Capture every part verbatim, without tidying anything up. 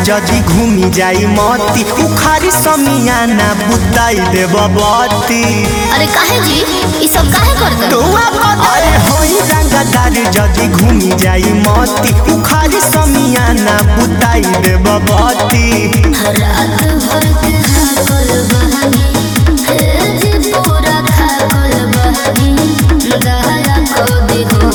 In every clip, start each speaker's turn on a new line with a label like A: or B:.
A: जदि घूमी जाई मती उखारी समियाना बुताई देब बती।
B: अरे काहे जी ई सब काहे करत
A: तो अरे होई रंगदार जदि घूमी जाई मती उखारी समियाना बुताई देब बती।
B: रात भर के हाकल बहानी हे जी पूरा खाकल बहानी दया को देखो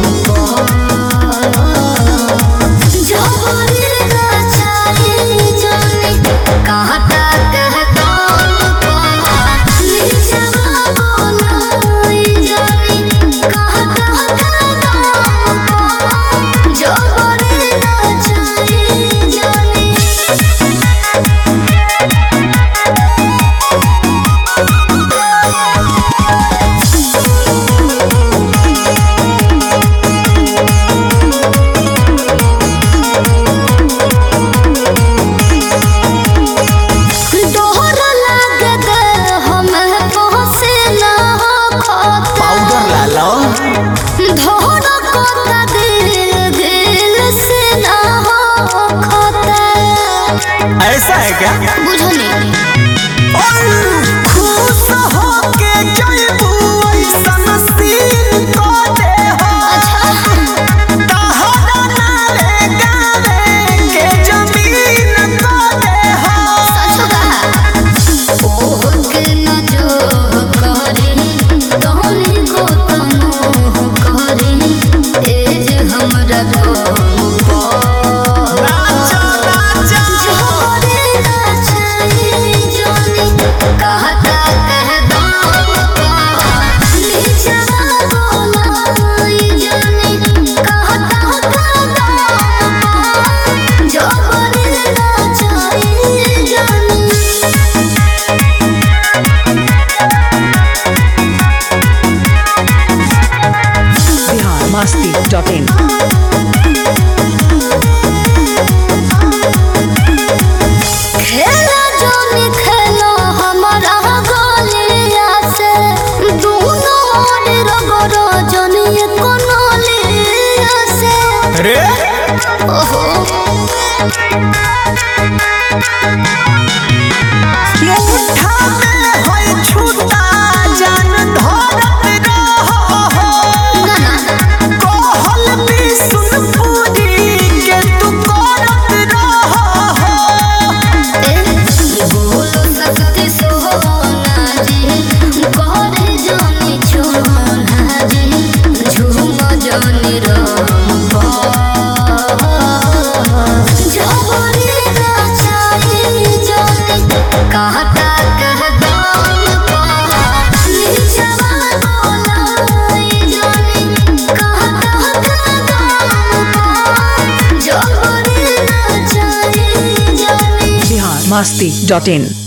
A: ऐसा है क्या?
B: बुझो नहीं
A: खुश होके जइबू ऐसन सीन को दे हो। तहरा नाले गावे के जमीन को दे हो।
B: सच कहा ओह के न जो करे तोहनी को तमो करे ए जे हमरा को
C: masti dot in
B: खेला जोनी खेलो हमारा गोलिया से दोनों ओर रगड़ो जोनी कोनो लिया से।
A: रे
B: ओहो
A: मुठा में होई छूटा जान धरत रहो।
B: ना ना
A: कहल भी सुन पूरी के तू करत रहो।
B: ए बोलो सकती सोना जी करे जोनी छोना जी झूम जोनी रंबा जबरी ना चाहिए जोनी कहता कह दाम पा नीचवा बोलाई जोनी कहता कह दाम पा जबरी ना चाहिए जोनी
C: masti dot in